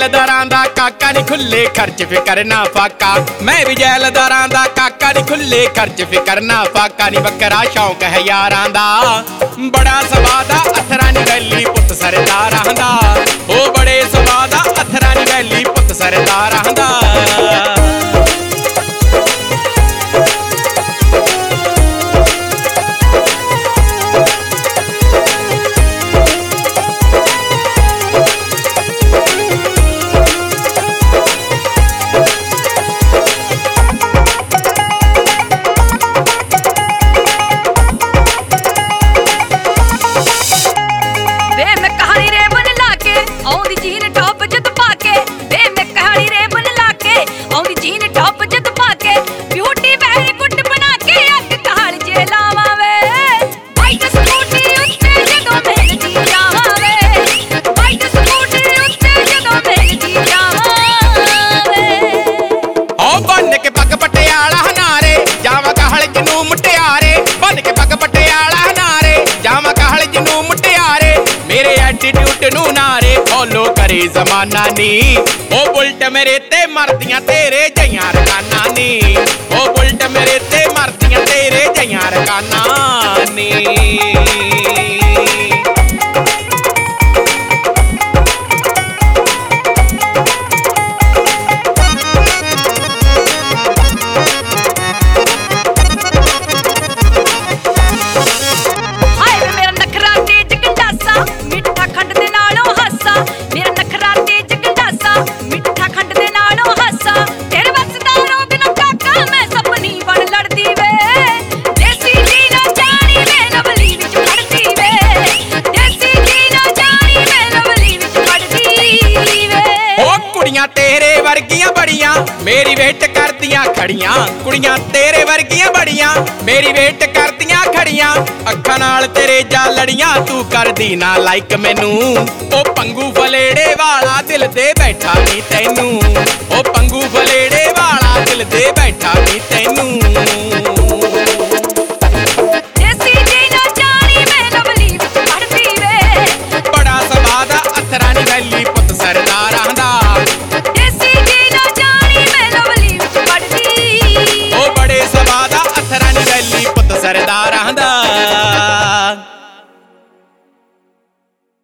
ਜੈਲਦਾਰਾਂ ਦਾ ਕਾਕਾ ਨੀ ਖੁੱਲੇ ਖਰਚ ਫਿਕਰ ਨਾ ਫਾਕਾ। ਮੈਂ ਵੀ ਜੈਲਦਾਰਾਂ ਦਾ ਕਾਕਾ ਨੀ ਖੁੱਲੇ ਖਰਚ ਫਿਕਰ ਨਾ ਫਾਕਾ ਨੀ। ਬੱਕਰਾ ਸ਼ੌਂਕ ਹੈ ਯਾਰਾਂ ਦਾ ਬੜਾ ਸਵਾਦ ਆ ਅਥਰਾਂ ਨੀ ਵੈਲੀ ਪੁੱਤ ਸਰਦਾਰਾਂ ਦਾ। ਉਹ ਬੜੇ ਸਵਾਦ ਆ ਅਥਰਾਂ ਨੀ ਵੈਲੀ ਪੁੱਤ ਸਰਦਾਰਾਂ ਦਾ। ਨੂੰ ਨਾਰੇ ਫੋਲੋ ਕਰੇ ਜ਼ਮਾਨਾ ਨੀ। ਉਹ ਬੁਲਟ ਮੇਰੇ ਤੇ ਮਰਦੀਆਂ ਤੇਰੇ ਜਈਆਂ ਰਕਾਨਾ ਨੀ। ਉਹ ਬੁਲਟ ਮੇਰੇ ਤੇ ਮਰਦੀਆਂ ਤੇਰੇ ਜਈਆਂ ਰਕਾਨਾ ਨੀ। ਤੇਰੇ ਵਰਗੀਆਂ ਬੜੀਆਂ ਮੇਰੀ ਵੇਟ ਕਰਦੀਆਂ ਖੜੀਆਂ। ਕੁੜੀਆਂ ਤੇਰੇ ਵਰਗੀਆਂ ਬੜੀਆਂ ਮੇਰੀ ਵੇਟ ਕਰਦੀਆਂ ਖੜੀਆਂ। ਅੱਖਾਂ ਨਾਲ ਤੇਰੇ ਜਾ ਲੜੀਆਂ ਤੂੰ ਕਰਦੀ ਨਾ ਲਾਈਕ ਮੈਨੂੰ। ਉਹ ਪੰਗੂ ਫਲੇੜੇ ਵਾਲਾ ਦਿਲ ਤੇ ਬੈਠਾ ਨੀ ਤੈਨੂੰ। ਉਹ ਪੰਗੂ ਫਲੇੜੇ ਵਾਲਾ ਦਿਲ ਤੇ ਬੈਠਾ ਨੀ ਤੈਨੂੰ। ਬੜਾ ਸਵਾਦ ਆ ਅਥਰਾਂ ਨੀ ਵੈਲੀ ਪੁੱਤ ਸਰਦਾਰਾਂ ਦਾ। ਉਹ ਬੜੇ ਸਵਾਦ ਆ ਅਥਰਾਂ ਨੀ ਵੈਲੀ ਪੁੱਤ ਸਰਦਾਰਾਂ ਦਾ।